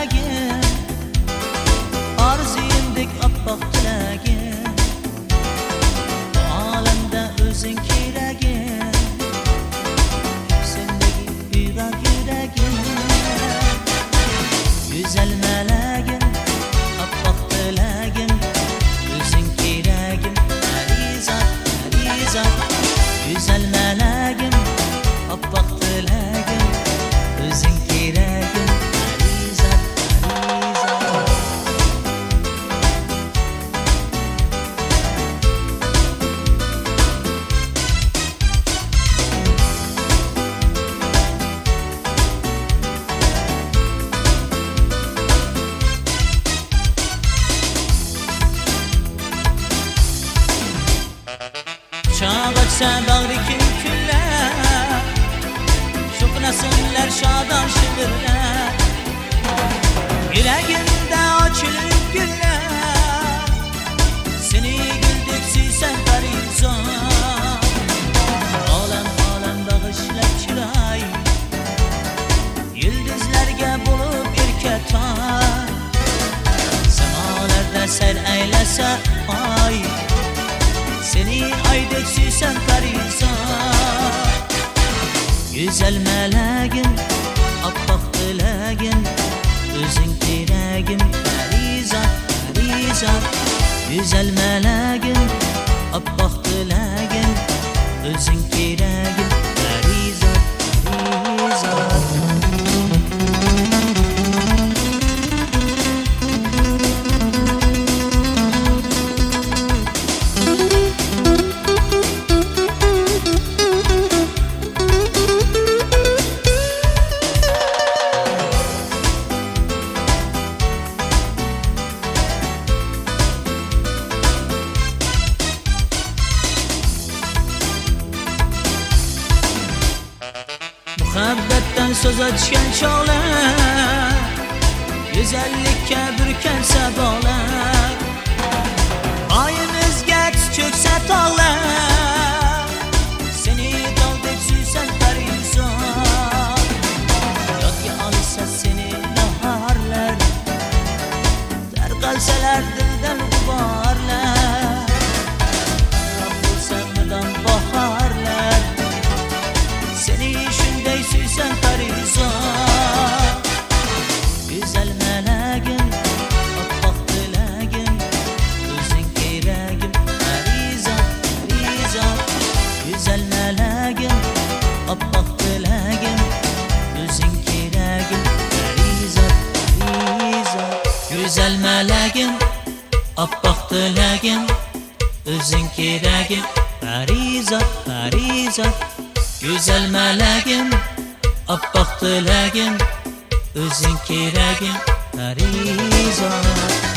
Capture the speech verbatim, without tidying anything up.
melagim, arzuyimdek oppoq tilagim, bu olamda o'zing keragim, sendagi uyg'oq yuragim. Güzel melagim, oppoq tilagim, o'zing keragim, parizod, parizod. Güzel melagim, oppoq tilagim, o'zing keragim, parizod, parizod. Çağatsa bağriki küller, şoknasınlar şadan şıdırlar, yüreğimde açılır güller, seni güldük süysen parizod. Olam olam bağışlap çıray, yıldızlarga bulup erkatoy, semalarda ser eylese ay, seni aydek süysen parizod. Güzel melagim, oppoq tilagim, o'zing keragim, parizod, parizod. Güzel melagim, oppoq tilagim, o'zing keragim, parizod, parizod. Muhabbatdan söz ochgan chog'lar, go'zallikka burkan sabolar, oyimizga tiz cho'ksa tog'lar, seni dog'dek suysan parizod. Yodga olsa seni bahorlar, tarqalsalar dildan g'uborlar, bo'lsa mudom bahorlar, seni shunday suysan parizod. Güzel melagim, oppoq tilagim, o'zing keragim, parizod, parizod. Güzel melagim, oppoq tilagim, o'zing keragim, parizod, parizod. Güzel melagim, oppoq tilagim, o'zing keragim, parizod, parizod. Güzel melagim, oppoq tilagim, o'zing keragim, parizod.